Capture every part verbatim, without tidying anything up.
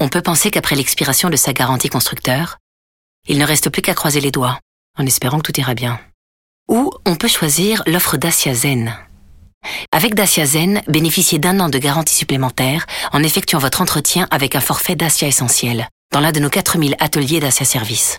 On peut penser qu'après l'expiration de sa garantie constructeur, il ne reste plus qu'à croiser les doigts, en espérant que tout ira bien. Ou on peut choisir l'offre Dacia Zen. Avec Dacia Zen, bénéficiez d'un an de garantie supplémentaire en effectuant votre entretien avec un forfait Dacia Essentiel, dans l'un de nos quatre mille ateliers Dacia Service.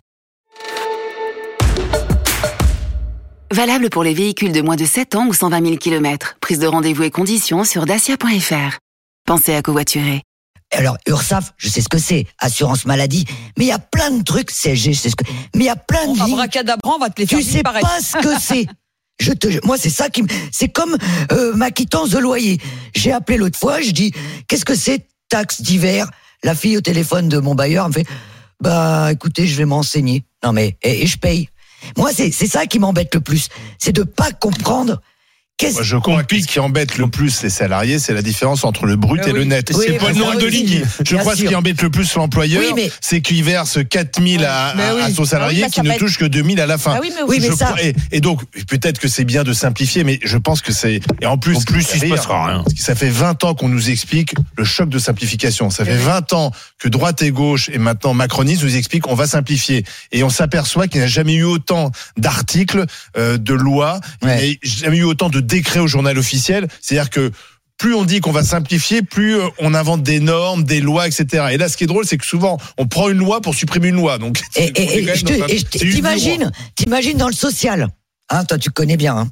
Valable pour les véhicules de moins de sept ans ou cent vingt mille kilomètres. Prise de rendez-vous et conditions sur dacia point f r. Pensez à covoiturer. Alors, URSAF, je sais ce que c'est, assurance maladie, mais il y a plein de trucs, C S G, je sais ce que... Mais il y a plein de lignes... Abracadabra, on va te les faire Tu sais pareil. pas ce que c'est. Je te, moi, c'est ça qui me... C'est comme euh, ma quittance de loyer. J'ai appelé l'autre fois, je dis, qu'est-ce que c'est, taxe d'hiver? La fille au téléphone de mon bailleur me fait, bah, écoutez, je vais m'enseigner. Non mais, et, et je paye. Moi, c'est, c'est ça qui m'embête le plus. C'est de pas comprendre... Moi, je crois que ce qui embête le plus les salariés, c'est la différence entre le brut euh, et oui. le net. Oui, c'est pas bah, le nombre de aussi. lignes. Je Bien crois sûr. ce qui embête le plus l'employeur, Oui, mais- c'est qu'il verse quatre mille à, Mais à, oui. à son salarié Ah oui, bah, qui ça ne va touche que deux mille à la fin. Ah oui, mais oui, mais Je ça- crois- et, et donc, peut-être que c'est bien de simplifier, mais je pense que c'est... Et en plus, En plus, ce qui il se fait passera rire, rien. parce que ça fait vingt ans qu'on nous explique le choc de simplification. Ça fait vingt ans que droite et gauche, et maintenant macronisme, nous expliquent qu'on va simplifier. Et on s'aperçoit qu'il n'y a jamais eu autant d'articles, euh, de lois, Ouais. il n'y a jamais eu autant de décrets au journal officiel. C'est-à-dire que plus on dit qu'on va simplifier, plus euh, on invente des normes, des lois, et cetera. Et là, ce qui est drôle, c'est que souvent, on prend une loi pour supprimer une loi. Donc, Et, et, on est et, quand même je te- dans un- et je- c'est juste du droit. t'imagines, t'imagines dans le social. Hein, toi, tu connais bien, hein.